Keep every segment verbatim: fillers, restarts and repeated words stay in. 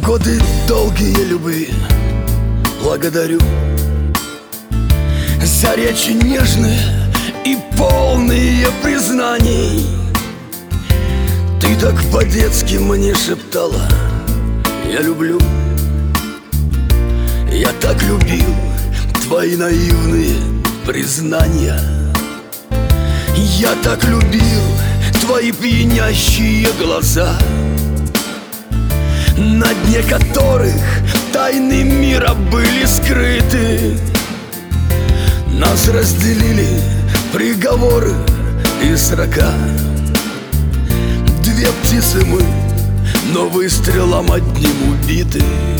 годы долгие любви благодарю за речи нежные и полные признаний. Ты так по-детски мне шептала: я люблю. Я так любил твои наивные признания. Я так любил твои пьянящие глаза, на дне которых тайны мира были скрыты. Нас разделили приговоры и срока. Две птицы мы, но выстрелом одним убиты.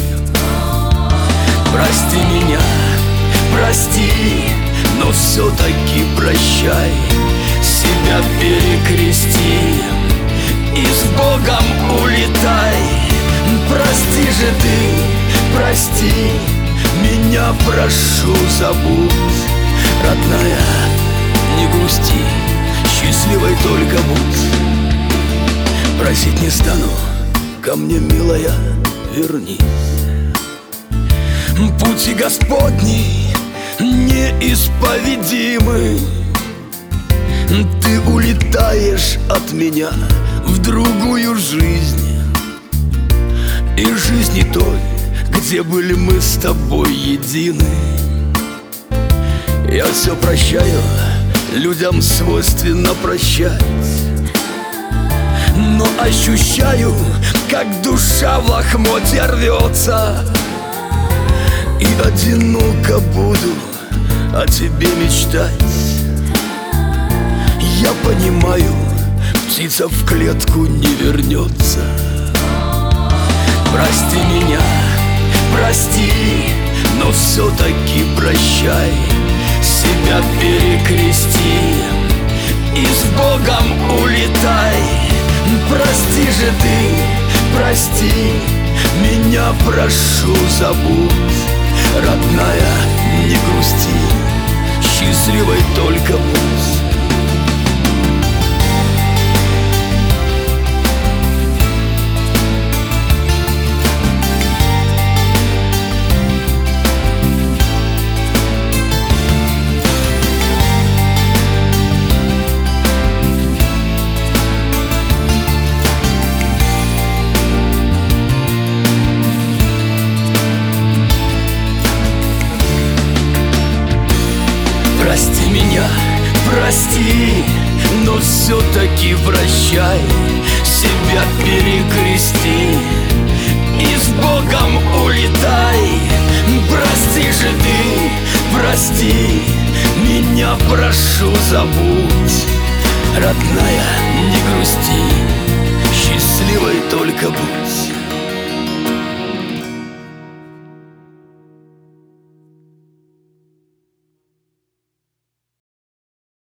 Прости меня, прости, но все-таки прощай. Себя перекрести и с Богом улетай. Прости же ты, прости, меня прошу, забудь. Родная, не грусти, счастливой только будь. Просить не стану, ко мне, милая, вернись. Пути Господни неисповедимы. Ты улетаешь от меня в другую жизнь, и жизни той, где были мы с тобой едины. Я все прощаю, людям свойственно прощать, но ощущаю, как душа в лохмотья рвется. И одиноко буду о тебе мечтать. Я понимаю, птица в клетку не вернется. Прости меня, прости, но все-таки прощай. Себя перекрести и с Богом улетай. Прости же ты, прости, меня прошу, забудь. Родная, не грусти, счастливой только будь. Прости меня, прости, но все-таки прощай. Себя перекрести и с Богом улетай. Прости же ты, прости, меня прошу, забудь. Родная, не грусти, счастливой только будь.